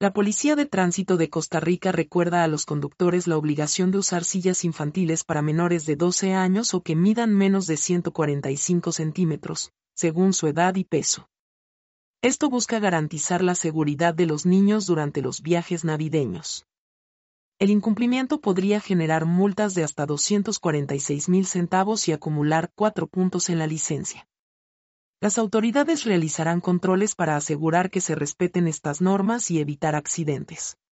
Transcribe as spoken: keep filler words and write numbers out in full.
La Policía de Tránsito de Costa Rica recuerda a los conductores la obligación de usar sillas infantiles para menores de doce años o que midan menos de ciento cuarenta y cinco centímetros, según su edad y peso. Esto busca garantizar la seguridad de los niños durante los viajes navideños. El incumplimiento podría generar multas de hasta doscientos cuarenta y seis mil centavos y acumular cuatro puntos en la licencia. Las autoridades realizarán controles para asegurar que se respeten estas normas y evitar accidentes.